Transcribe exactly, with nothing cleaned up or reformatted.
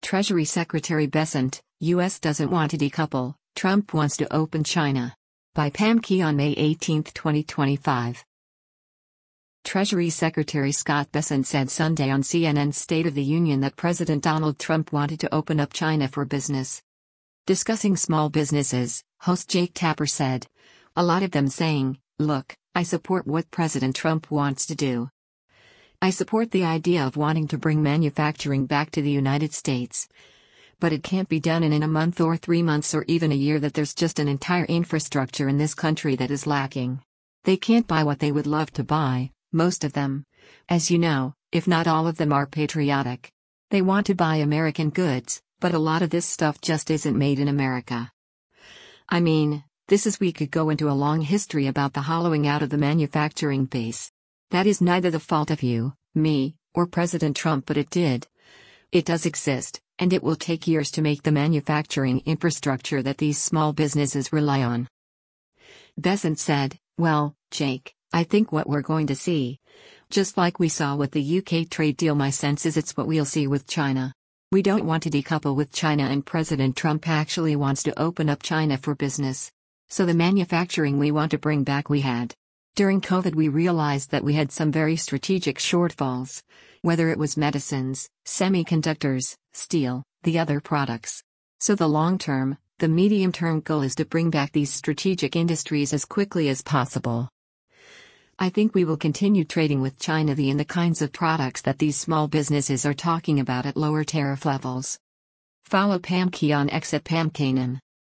Treasury Secretary Bessent, U S doesn't want to decouple, Trump wants to open China. By Pam Key on May eighteenth, twenty twenty-five. Treasury Secretary Scott Bessent said Sunday on C N N's State of the Union that President Donald Trump wanted to open up China for business. Discussing small businesses, host Jake Tapper said, "A lot of them saying, look, I support what President Trump wants to do. I support the idea of wanting to bring manufacturing back to the United States. But it can't be done in, in a month or three months or even a year. That there's just an entire infrastructure in this country that is lacking. They can't buy what they would love to buy, most of them. As you know, if not all of them are patriotic. They want to buy American goods, but a lot of this stuff just isn't made in America. I mean, this is we could go into a long history about the hollowing out of the manufacturing base. That is neither the fault of you, me, or President Trump, but it did. It does exist, and it will take years to make the manufacturing infrastructure that these small businesses rely on." Bessent said, "Well, Jake, I think what we're going to see, just like we saw with the U K trade deal, my sense is it's what we'll see with China. We don't want to decouple with China, and President Trump actually wants to open up China for business. So the manufacturing we want to bring back we had. During COVID we realized that we had some very strategic shortfalls, whether it was medicines, semiconductors, steel, the other products. So the long-term, the medium-term goal is to bring back these strategic industries as quickly as possible. I think we will continue trading with China the in the kinds of products that these small businesses are talking about at lower tariff levels." Follow Pam Key on X at Pam Kanan.